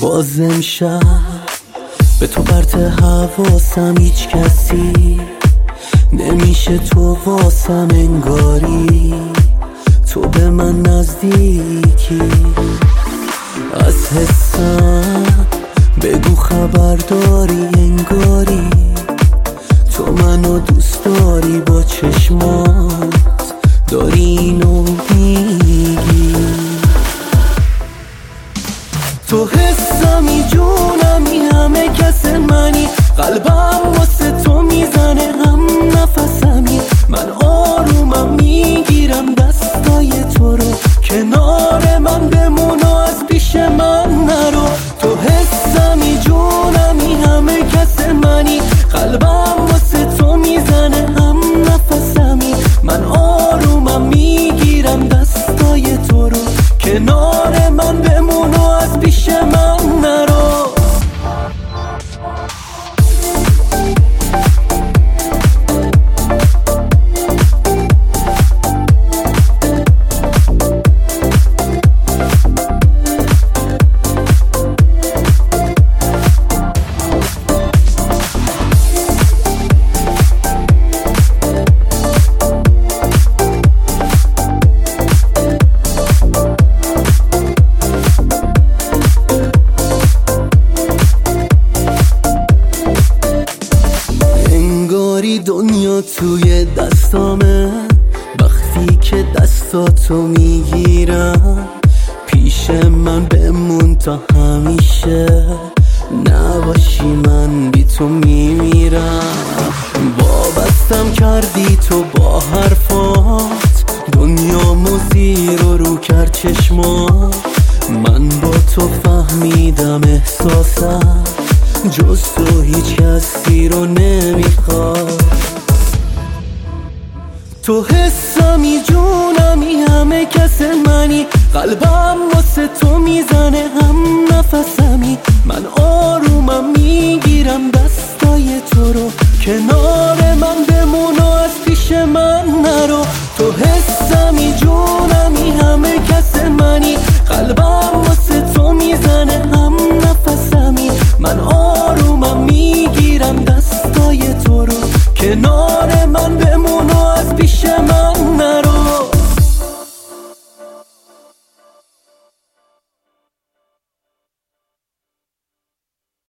باز امشب به تو پرت حواسم، هیچ کسی نمیشه تو واسم، انگاری تو به من نزدیکی. از حسم بگو خبر داری، انگاری تو منو دوست داری، با چشمات داری اینو میگی. تو حسمی، جونمی، همه کس منی، قلبم واسه تو میزنه هم نفسمی. من آرومم میگیرم دستای تو رو، کنار من بمون و از پیش من نرو. تو حسمی، جونمی، همه کس منی، قلبم واسه تو میزنه هم نفسمی. من آرومم میگیرم دستای تو رو، کنار من بمون و از پیش من نرو. دنیا توی دستامه، وقتی که دستاتو میگیرم، پیش من بمون تا همیشه، نباشی من بی تو میمیرم. وابستم کردی تو با حرفات، دنیامو زیر و رو کرد چشمات. من با تو فهمیدم احساسم جز تو هیچ کسی رو نمیخواد. تو حسمی، جونمی، همه کس منی، قلبم واسه تو میزنه هم نفسم.